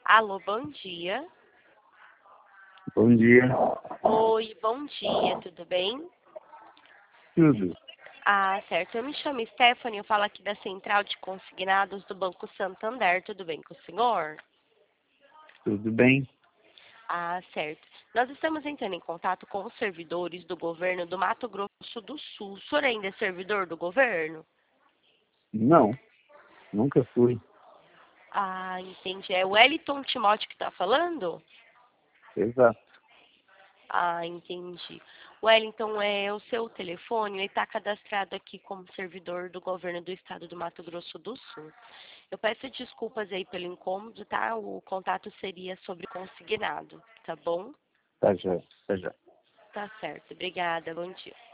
Alô, bom dia. Bom dia. Oi, bom dia, tudo bem? Tudo. Ah, certo. Eu me chamo Stephanie, eu falo aqui da Central de Consignados do Banco Santander. Tudo bem com o senhor? Tudo bem? Ah, certo. Nós estamos entrando em contato com os servidores do governo do Mato Grosso do Sul. O senhor ainda é servidor do governo? Não, nunca fui. Ah, entendi. É o Wellington Timóteo que está falando? Exato. Ah, entendi. Wellington, o seu telefone, ele está cadastrado aqui como servidor do governo do estado do Mato Grosso do Sul. Eu peço desculpas aí pelo incômodo, tá? O contato seria sobre consignado, tá bom? Tá já, tá já. Tá certo. Obrigada. Bom dia.